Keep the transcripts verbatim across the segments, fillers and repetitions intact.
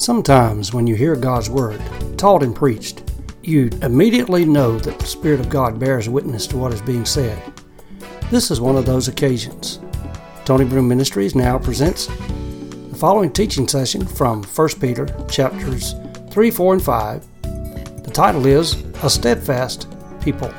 Sometimes when you hear God's Word taught and preached, you immediately know that the Spirit of God bears witness to what is being said. This is one of those occasions. Tony Broom Ministries now presents the following teaching session from First Peter chapters three, four, and five. The title is A Steadfast People.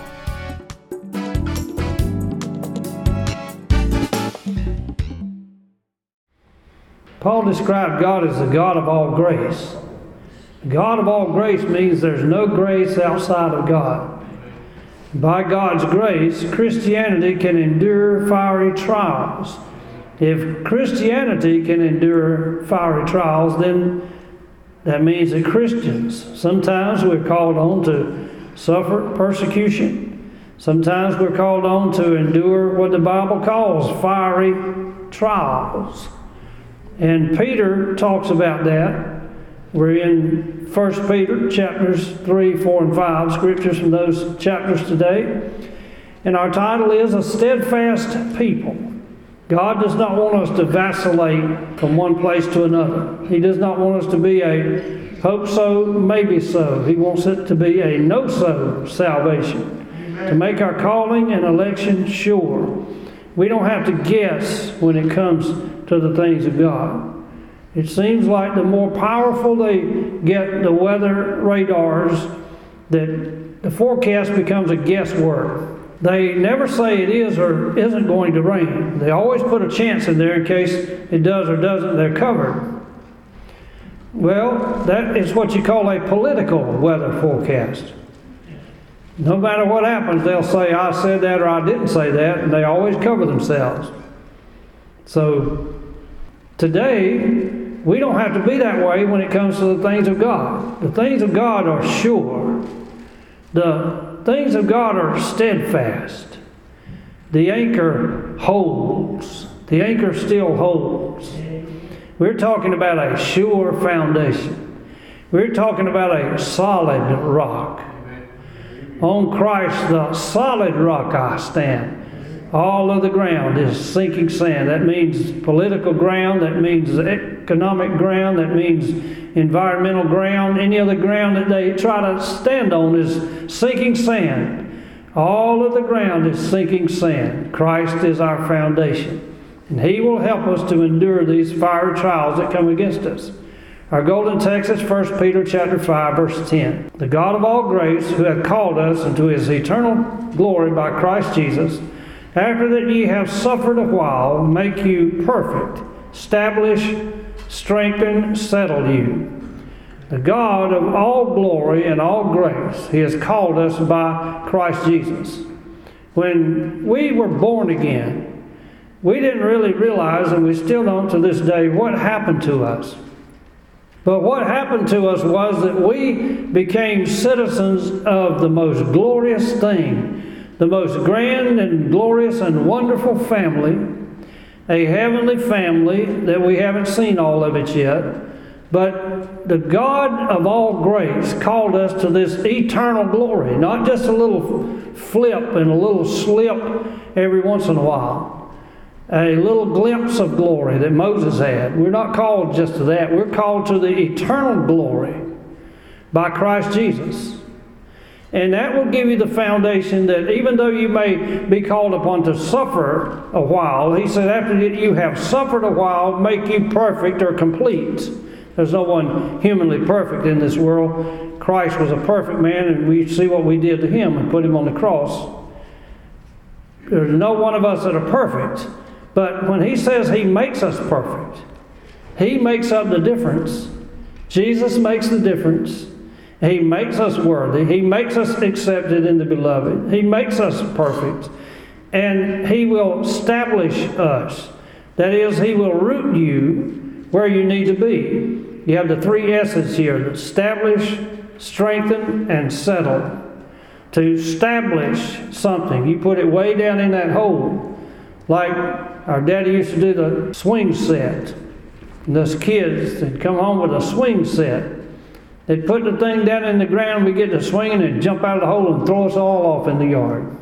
Paul described God as the God of all grace. God of all grace means there's no grace outside of God. By God's grace, Christianity can endure fiery trials. If Christianity can endure fiery trials, then that means that Christians, sometimes we're called on to suffer persecution. Sometimes we're called on to endure what the Bible calls fiery trials. And Peter talks about that. We're in First Peter chapters three, four, and five, scriptures from those chapters today. And our title is A Steadfast People. God does not want us to vacillate from one place to another. He does not want us to be a hope so, maybe so. He wants it to be a no so salvation. Amen. To make our calling and election sure. We don't have to guess when it comes to the things of God. It seems like the more powerful they get the weather radars, that the forecast becomes a guesswork. They never say it is or isn't going to rain. They always put a chance in there in case it does or doesn't. They're covered. Well, that is what you call a political weather forecast. No matter what happens, they'll say, I said that or I didn't say that, and they always cover themselves. So, today, we don't have to be that way when it comes to the things of God. The things of God are sure. The things of God are steadfast. The anchor holds. The anchor still holds. We're talking about a sure foundation. We're talking about a solid rock. On Christ, the solid rock I stand. All of the ground is sinking sand. That means political ground. That means economic ground. That means environmental ground. Any other ground that they try to stand on is sinking sand. All of the ground is sinking sand. Christ is our foundation. And He will help us to endure these fiery trials that come against us. Our golden text is First Peter chapter five, verse ten. The God of all grace, who hath called us into His eternal glory by Christ Jesus, after that ye have suffered a while, make you perfect, establish, strengthen, settle you. The God of all glory and all grace, He has called us by Christ Jesus. When we were born again, we didn't really realize, and we still don't to this day, what happened to us. But what happened to us was that we became citizens of the most glorious thing, the most grand and glorious and wonderful family, a heavenly family that we haven't seen all of it yet. But the God of all grace called us to this eternal glory, not just a little flip and a little slip every once in a while. A little glimpse of glory that Moses had. We're not called just to that. We're called to the eternal glory by Christ Jesus. And that will give you the foundation that even though you may be called upon to suffer a while, He said after you have suffered a while, make you perfect or complete. There's no one humanly perfect in this world. Christ was a perfect man, and we see what we did to Him and put Him on the cross. There's no one of us that are perfect. But when He says He makes us perfect, He makes up the difference. Jesus makes the difference. He makes us worthy. He makes us accepted in the beloved. He makes us perfect. And He will establish us. That is, He will root you where you need to be. You have the three S's here: establish, strengthen, and settle. To establish something, you put it way down in that hole. Like our daddy used to do the swing set. And those kids, they'd come home with a swing set. They'd put the thing down in the ground, we'd get to swinging and jump out of the hole and throw us all off in the yard.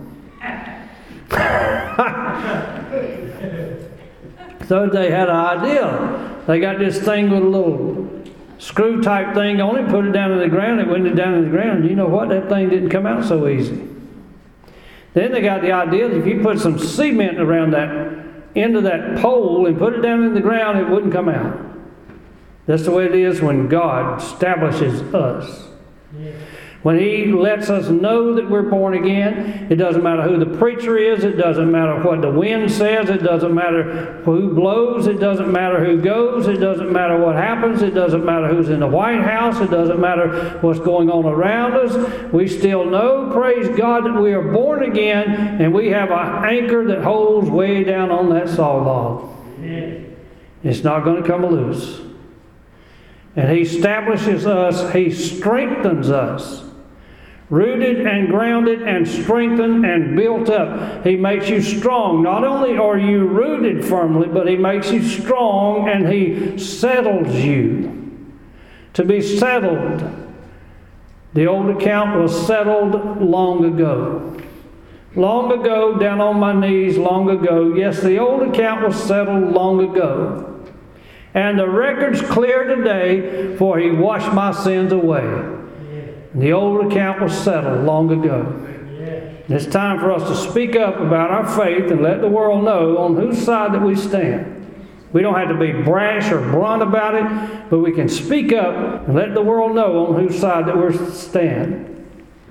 So they had an idea. They got this thing with a little screw type thing on it, put it down in the ground, it went down in the ground. You know what? That thing didn't come out so easy. Then they got the idea that if you put some cement around that end of that pole and put it down in the ground, it wouldn't come out. That's the way it is when God establishes us. Yeah. When He lets us know that we're born again, it doesn't matter who the preacher is, it doesn't matter what the wind says, it doesn't matter who blows, it doesn't matter who goes, it doesn't matter what happens, it doesn't matter who's in the White House, it doesn't matter what's going on around us. We still know, praise God, that we are born again, and we have an anchor that holds way down on that saw log. Yeah. It's not going to come loose. And He establishes us, He strengthens us. Rooted and grounded and strengthened and built up. He makes you strong. Not only are you rooted firmly, but He makes you strong and He settles you. To be settled. The old account was settled long ago. Long ago, down on my knees, long ago. Yes, the old account was settled long ago. And the record's clear today, for He washed my sins away. The old account was settled long ago. It's time for us to speak up about our faith and let the world know on whose side that we stand. We don't have to be brash or blunt about it, but we can speak up and let the world know on whose side that we stand.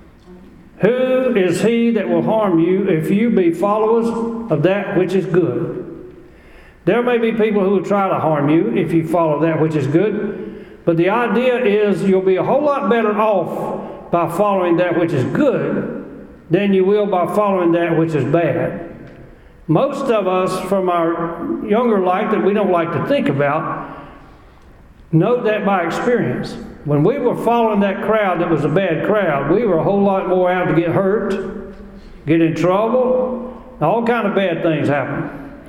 Who is he that will harm you if you be followers of that which is good? There may be people who will try to harm you if you follow that which is good. But the idea is you'll be a whole lot better off by following that which is good than you will by following that which is bad. Most of us from our younger life that we don't like to think about know that by experience. When we were following that crowd that was a bad crowd, we were a whole lot more out to get hurt, get in trouble, all kind of bad things happen.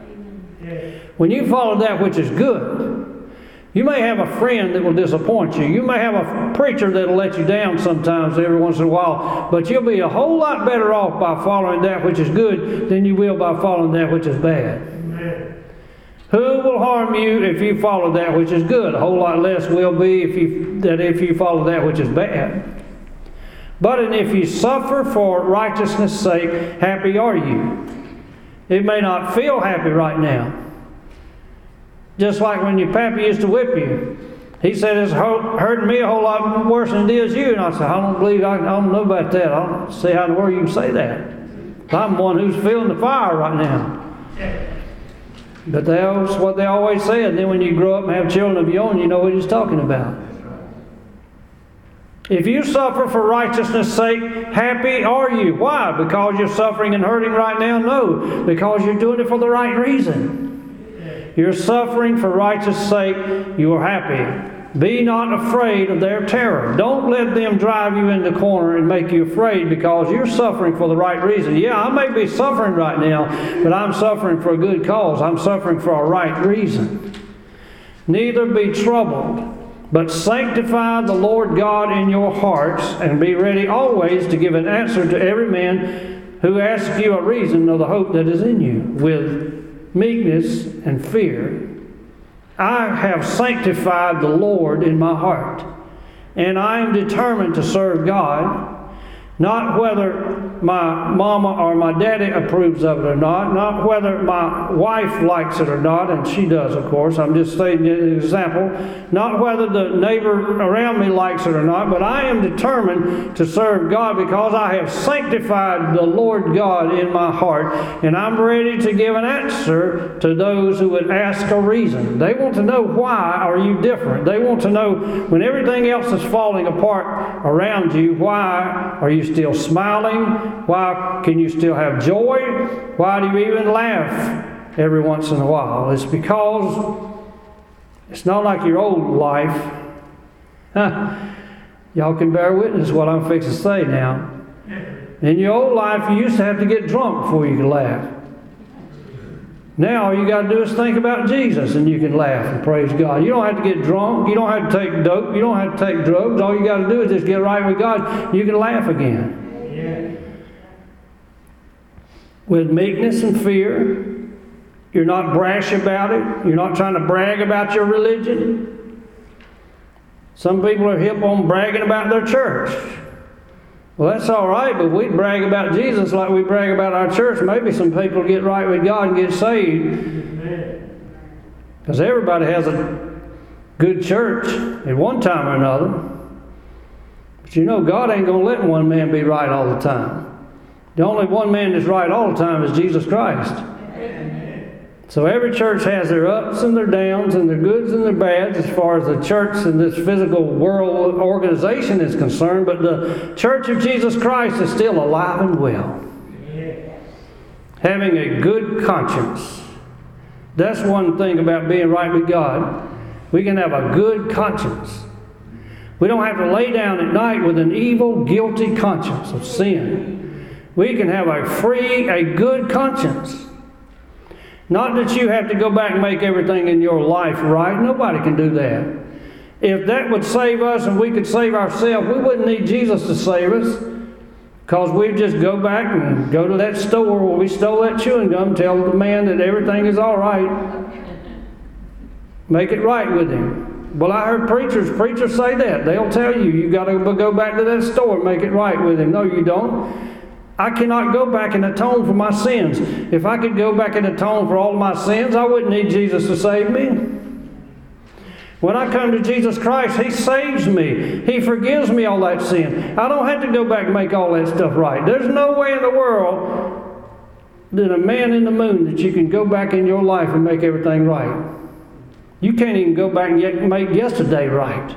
When you follow that which is good, you may have a friend that will disappoint you. You may have a preacher that will let you down sometimes every once in a while. But you'll be a whole lot better off by following that which is good than you will by following that which is bad. Amen. Who will harm you if you follow that which is good? A whole lot less will be if you, that if you follow that which is bad. But and if you suffer for righteousness' sake, happy are you. It may not feel happy right now. Just like when your pappy used to whip you. He said it's hurting me a whole lot worse than it is you. And I said, I don't believe, I, I don't know about that. I don't see how in the world you can say that. I'm the one who's feeling the fire right now. But that's what they always say. And then when you grow up and have children of your own, you know what he's talking about. If you suffer for righteousness' sake, happy are you. Why? Because you're suffering and hurting right now? No. Because you're doing it for the right reason. You're suffering for righteous' sake, you are happy. Be not afraid of their terror. Don't let them drive you in the corner and make you afraid because you're suffering for the right reason. Yeah, I may be suffering right now, but I'm suffering for a good cause. I'm suffering for a right reason. Neither be troubled, but sanctify the Lord God in your hearts, and be ready always to give an answer to every man who asks you a reason of the hope that is in you, with meekness and fear. I have sanctified the Lord in my heart, and I am determined to serve God, not whether my mama or my daddy approves of it or not, not whether my wife likes it or not, and she does, of course. I'm just stating an example. Not whether the neighbor around me likes it or not, but I am determined to serve God because I have sanctified the Lord God in my heart, and I'm ready to give an answer to those who would ask a reason. They want to know, why are you different? They want to know, when everything else is falling apart around you, why are you still smiling? Why can you still have joy? Why do you even laugh every once in a while? It's because it's not like your old life. Huh. Y'all can bear witness what I'm fixing to say now. In your old life, you used to have to get drunk before you could laugh. Now all you got to do is think about Jesus and you can laugh and praise God. You don't have to get drunk. You don't have to take dope. You don't have to take drugs. All you got to do is just get right with God. You can laugh again. Yeah. With meekness and fear. You're not brash about it. You're not trying to brag about your religion. Some people are hip on bragging about their church. Well, that's all right, but we brag about Jesus like we brag about our church. Maybe some people get right with God and get saved. Because everybody has a good church at one time or another. But you know, God ain't going to let one man be right all the time. The only one man that's right all the time is Jesus Christ. So every church has their ups and their downs and their goods and their bads as far as the church and this physical world organization is concerned. But the Church of Jesus Christ is still alive and well. Having a good conscience. That's one thing about being right with God. We can have a good conscience. We don't have to lay down at night with an evil, guilty conscience of sin. We can have a free, a good conscience. Not that you have to go back and make everything in your life right. Nobody can do that. If that would save us and we could save ourselves, we wouldn't need Jesus to save us. Because we'd just go back and go to that store where we stole that chewing gum, tell the man that everything is all right. Make it right with him. Well, I heard preachers, preachers say that. They'll tell you, you got to go back to that store and make it right with him. No, you don't. I cannot go back and atone for my sins. If I could go back and atone for all of my sins, I wouldn't need Jesus to save me. When I come to Jesus Christ, He saves me. He forgives me all that sin. I don't have to go back and make all that stuff right. There's no way in the world that a man in the moon that you can go back in your life and make everything right. You can't even go back and make yesterday right.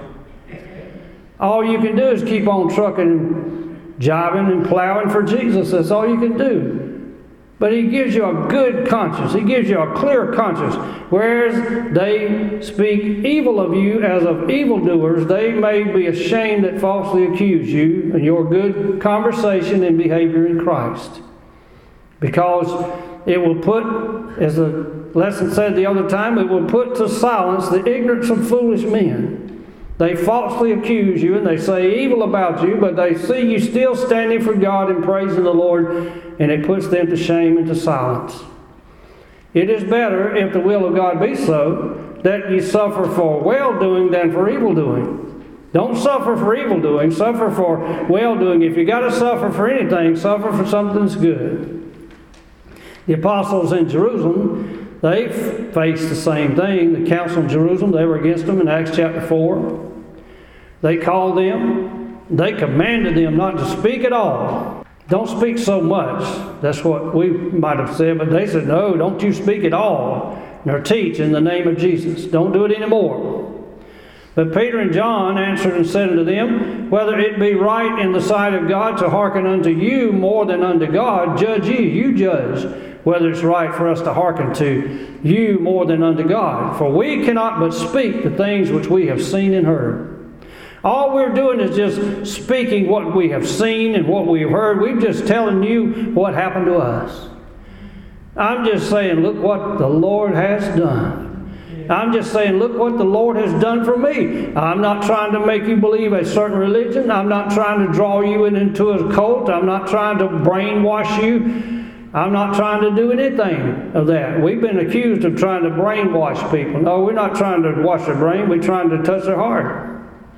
All you can do is keep on trucking, jiving and plowing for Jesus. That's all you can do. But He gives you a good conscience. He gives you a clear conscience. Whereas they speak evil of you as of evildoers, they may be ashamed that falsely accuse you in your good conversation and behavior in Christ. Because it will put, as the lesson said the other time, it will put to silence the ignorance of foolish men. They falsely accuse you and they say evil about you, but they see you still standing for God and praising the Lord, and it puts them to shame and to silence. It is better, if the will of God be so, that you suffer for well-doing than for evil-doing. Don't suffer for evil-doing, suffer for well-doing. If you got to suffer for anything, suffer for something that's good. The apostles in Jerusalem, they faced the same thing. The council in Jerusalem, they were against them in Acts chapter four. They called them, they commanded them not to speak at all. Don't speak so much. That's what we might have said, but they said, no, don't you speak at all, nor teach in the name of Jesus. Don't do it anymore. But Peter and John answered and said unto them, whether it be right in the sight of God to hearken unto you more than unto God, judge ye, you judge, whether it's right for us to hearken to you more than unto God. For we cannot but speak the things which we have seen and heard. All we're doing is just speaking what we have seen and what we have heard. We're just telling you what happened to us. I'm just saying, look what the Lord has done. I'm just saying, look what the Lord has done for me. I'm not trying to make you believe a certain religion. I'm not trying to draw you into a cult. I'm not trying to brainwash you. I'm not trying to do anything of that. We've been accused of trying to brainwash people. No, we're not trying to wash their brain. We're trying to touch their heart.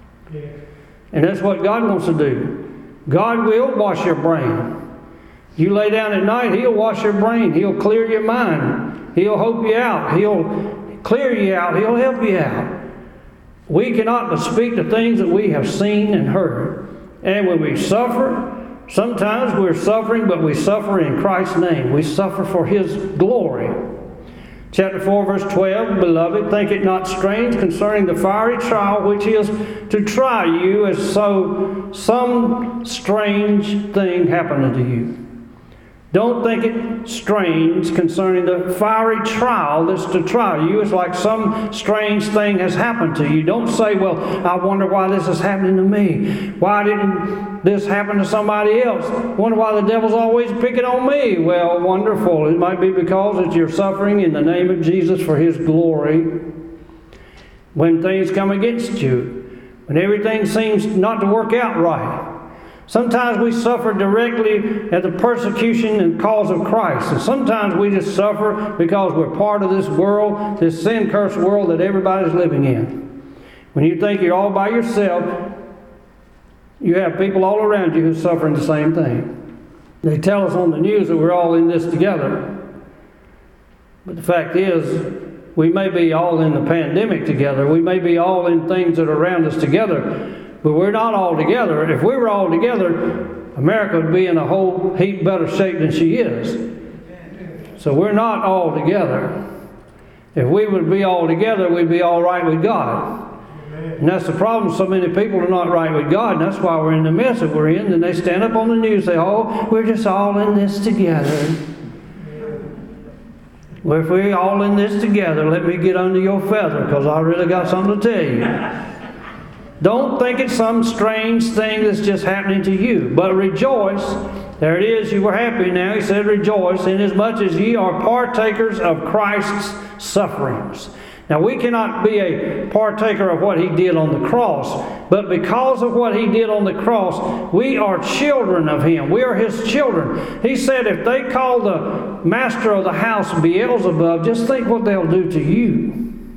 And that's what God wants to do. God will wash your brain. You lay down at night, He'll wash your brain. He'll clear your mind. He'll hope you out. He'll clear you out. He'll help you out. We cannot but speak the things that we have seen and heard. And when we suffer, sometimes we're suffering, but we suffer in Christ's name. We suffer for His glory. Chapter four, verse twelve, Beloved, think it not strange concerning the fiery trial which is to try you, as so some strange thing happened unto you. Don't think it strange concerning the fiery trial that's to try you. It's like some strange thing has happened to you. Don't say, well, I wonder why this is happening to me. Why didn't this happen to somebody else? Wonder why the devil's always picking on me. Well, wonderful. It might be because that you're suffering in the name of Jesus for His glory. When things come against you, when everything seems not to work out right. Sometimes we suffer directly at the persecution and cause of Christ. And sometimes we just suffer because we're part of this world, this sin-cursed world that everybody's living in. When you think you're all by yourself, you have people all around you who's suffering the same thing. They tell us on the news that we're all in this together. But the fact is, we may be all in the pandemic together. We may be all in things that are around us together. But we're not all together. If we were all together, America would be in a whole heap better shape than she is. So we're not all together. If we would be all together, we'd be all right with God. And that's the problem. So many people are not right with God, and that's why we're in the mess that we're in. And they stand up on the news and say, oh, we're just all in this together. Well, if we're all in this together, let me get under your feather, because I really got something to tell you. Don't think it's some strange thing that's just happening to you, but rejoice. There it is, you were happy now. He said, rejoice, inasmuch as ye are partakers of Christ's sufferings. Now, we cannot be a partaker of what He did on the cross, but because of what He did on the cross, we are children of Him. We are His children. He said, if they call the master of the house Beelzebub, just think what they'll do to you.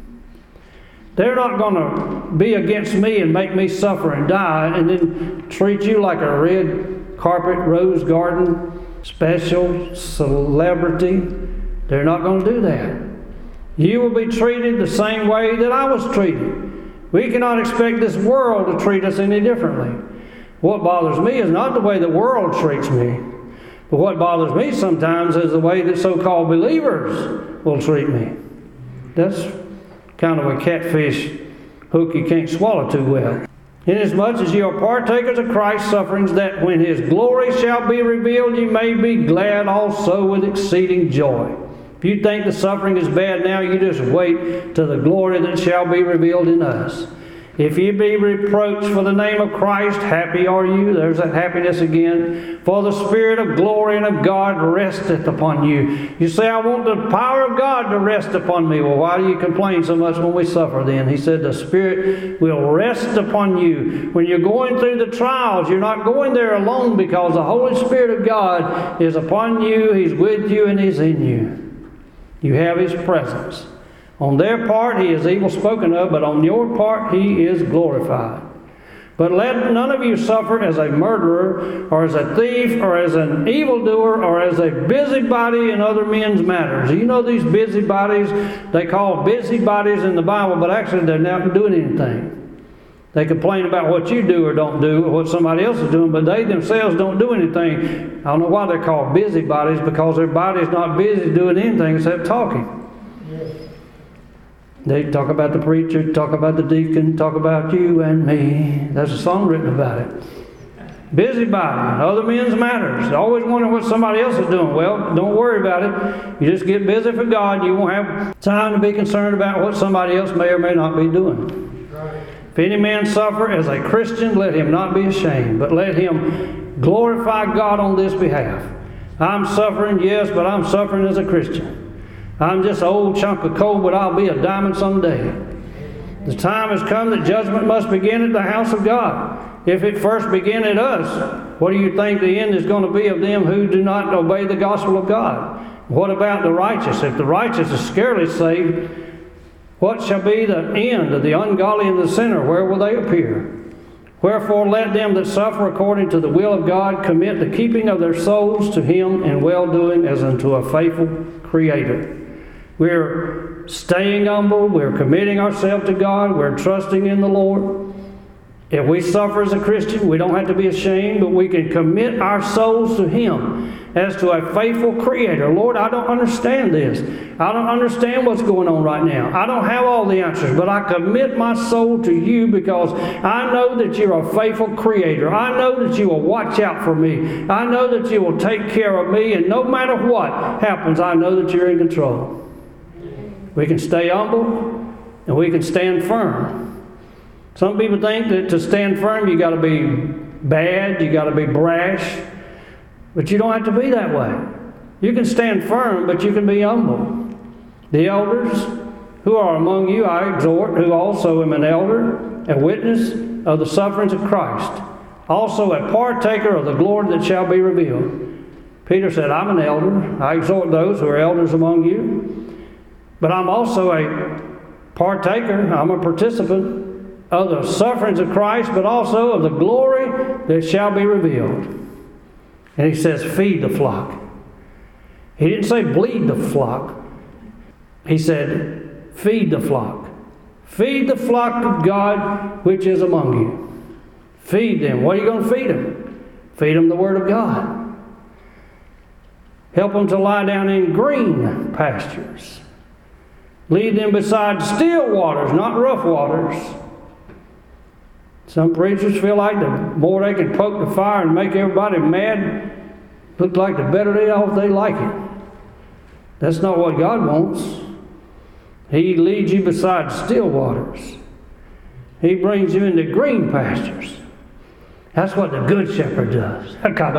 They're not going to be against me and make me suffer and die and then treat you like a red carpet, rose garden, special celebrity. They're not going to do that. You will be treated the same way that I was treated. We cannot expect this world to treat us any differently. What bothers me is not the way the world treats me, but what bothers me sometimes is the way that so-called believers will treat me. That's kind of a catfish hook you can't swallow too well. Inasmuch as ye are partakers of Christ's sufferings, that when His glory shall be revealed, ye may be glad also with exceeding joy. If you think the suffering is bad now, you just wait till the glory that shall be revealed in us. If ye be reproached for the name of Christ, happy are you. There's that happiness again. For the Spirit of glory and of God resteth upon you. You say, I want the power of God to rest upon me. Well, why do you complain so much when we suffer then? He said the Spirit will rest upon you. When you're going through the trials, you're not going there alone, because the Holy Spirit of God is upon you. He's with you and He's in you. You have His presence. On their part, He is evil spoken of, but on your part, He is glorified. But let none of you suffer as a murderer, or as a thief, or as an evildoer, or as a busybody in other men's matters. You know these busybodies, they call busybodies in the Bible, but actually they're not doing anything. They complain about what you do or don't do, or what somebody else is doing, but they themselves don't do anything. I don't know why they're called busybodies, because their body's not busy doing anything except talking. They talk about the preacher, talk about the deacon, talk about you and me. There's a song written about it. Busybody, other men's matters. They always wonder what somebody else is doing. Well, don't worry about it. You just get busy for God. You won't have time to be concerned about what somebody else may or may not be doing. If any man suffer as a Christian, let him not be ashamed, but let him glorify God on this behalf. I'm suffering, yes, but I'm suffering as a Christian. I'm just an old chunk of coal, but I'll be a diamond someday. The time has come that judgment must begin at the house of God. If it first begin at us, what do you think the end is going to be of them who do not obey the gospel of God? What about the righteous? If the righteous is scarcely saved, what shall be the end of the ungodly and the sinner? Where will they appear? Wherefore let them that suffer according to the will of God commit the keeping of their souls to Him in well-doing as unto a faithful Creator. We're staying humble. We're committing ourselves to God. We're trusting in the Lord. If we suffer as a Christian, we don't have to be ashamed, but we can commit our souls to Him as to a faithful Creator. Lord, I don't understand this. I don't understand what's going on right now. I don't have all the answers, but I commit my soul to You because I know that You're a faithful Creator. I know that You will watch out for me. I know that You will take care of me, and no matter what happens, I know that You're in control. We can stay humble, and we can stand firm. Some people think that to stand firm, you got to be bad, you got to be brash, but you don't have to be that way. You can stand firm, but you can be humble. The elders who are among you, I exhort, who also am an elder, a witness of the sufferings of Christ, also a partaker of the glory that shall be revealed. Peter said, I'm an elder. I exhort those who are elders among you. But I'm also a partaker. I'm a participant of the sufferings of Christ, but also of the glory that shall be revealed. And he says, feed the flock. He didn't say bleed the flock. He said, feed the flock. Feed the flock of God which is among you. Feed them. What are you going to feed them? Feed them the Word of God. Help them to lie down in green pastures. Lead them beside still waters, not rough waters. Some preachers feel like the more they can poke the fire and make everybody mad, look like the better they are if they like it. That's not what God wants. He leads you beside still waters. He brings you into green pastures. That's what the Good Shepherd does.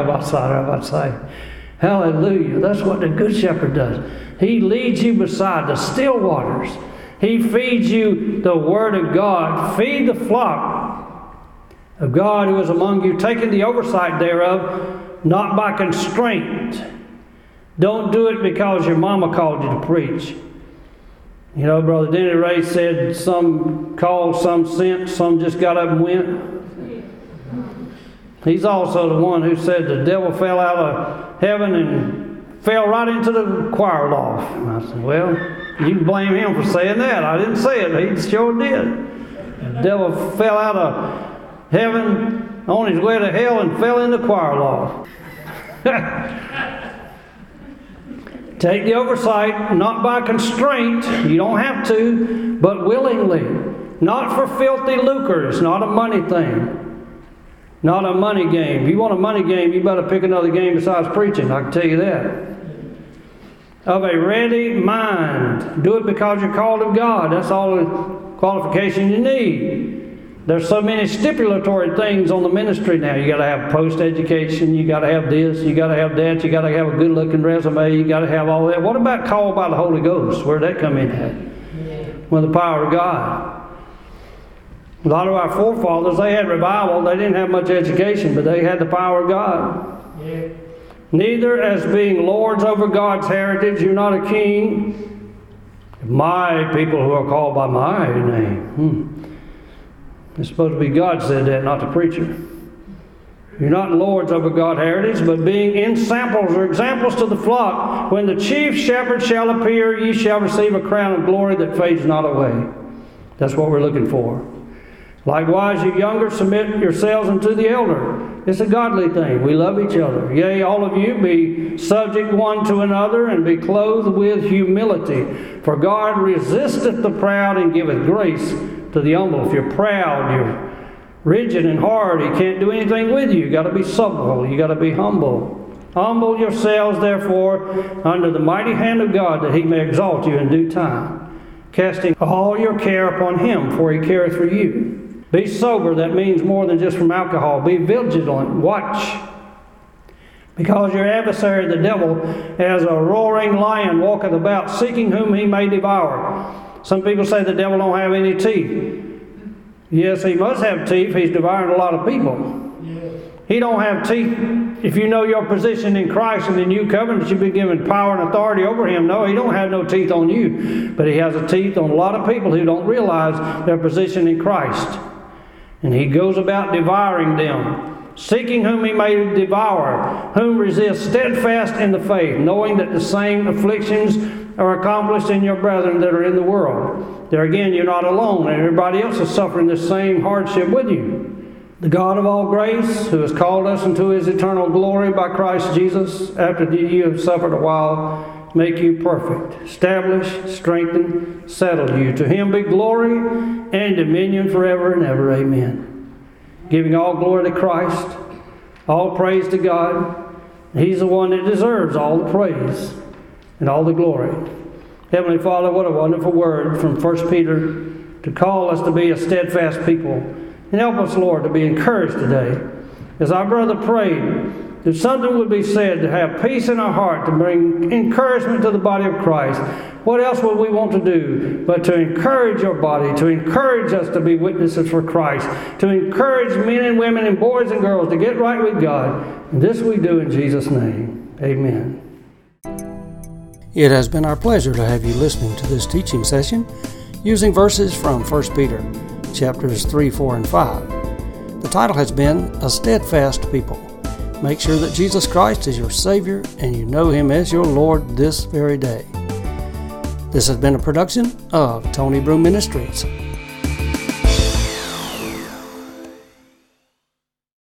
Hallelujah. That's what the Good Shepherd does. He leads you beside the still waters. He feeds you the Word of God. Feed the flock of God who is among you, taking the oversight thereof, not by constraint. Don't do it because your mama called you to preach. You know, Brother Denny Ray said some called, some sent, some just got up and went. He's also the one who said the devil fell out of heaven and fell right into the choir loft. And I said, well, you can blame him for saying that. I didn't say it. He sure did. The devil fell out of heaven on his way to hell and fell in the choir loft. Take the oversight, not by constraint. You don't have to, but willingly. Not for filthy lucres, not a money thing. Not a money game. If you want a money game, you better pick another game besides preaching. I can tell you that. Of a ready mind. Do it because you're called of God. That's all the qualification you need. There's so many stipulatory things on the ministry now. You got to have post-education. You got to have this. You got to have that. You got to have a good-looking resume. You got to have all that. What about called by the Holy Ghost? Where'd that come in at? With the power of God. A lot of our forefathers, they had revival. They didn't have much education, but they had the power of God. Yeah. Neither as being lords over God's heritage, you're not a king. My people who are called by my name. Hmm. It's supposed to be God said that, not the preacher. You're not lords over God's heritage, but being in samples or examples to the flock. When the chief shepherd shall appear, ye shall receive a crown of glory that fades not away. That's what we're looking for. Likewise, you younger, submit yourselves unto the elder. It's a godly thing. We love each other. Yea, all of you be subject one to another, and be clothed with humility. For God resisteth the proud, and giveth grace to the humble. If you're proud, you're rigid and hard, He can't do anything with you. You've got to be supple. You've got to be humble. Humble yourselves, therefore, under the mighty hand of God, that He may exalt you in due time, casting all your care upon Him, for He careth for you. Be sober. That means more than just from alcohol. Be vigilant. Watch. Because your adversary, the devil, as a roaring lion, walketh about, seeking whom he may devour. Some people say the devil don't have any teeth. Yes, he must have teeth. He's devouring a lot of people. He don't have teeth. If you know your position in Christ and the new covenant, you've been given power and authority over Him. No, He don't have no teeth on you. But He has a teeth on a lot of people who don't realize their position in Christ. And He goes about devouring them, seeking whom He may devour, whom resist steadfast in the faith, knowing that the same afflictions are accomplished in your brethren that are in the world. There again, you're not alone, and everybody else is suffering the same hardship with you. The God of all grace, who has called us into His eternal glory by Christ Jesus, after you have suffered a while, make you perfect, establish, strengthen, settle you. To Him be glory and dominion forever and ever. Amen. Giving all glory to Christ, all praise to God. He's the one that deserves all the praise and all the glory. Heavenly Father, what a wonderful word from First Peter to call us to be a steadfast people. And help us, Lord, to be encouraged today. As our brother prayed, if something would be said to have peace in our heart, to bring encouragement to the body of Christ, what else would we want to do but to encourage your body, to encourage us to be witnesses for Christ, to encourage men and women and boys and girls to get right with God. And this we do in Jesus' name. Amen. It has been our pleasure to have you listening to this teaching session using verses from First Peter. chapters three, four, and five. The title has been A Steadfast People. Make sure that Jesus Christ is your Savior and you know Him as your Lord this very day. This has been a production of Tony Broom Ministries.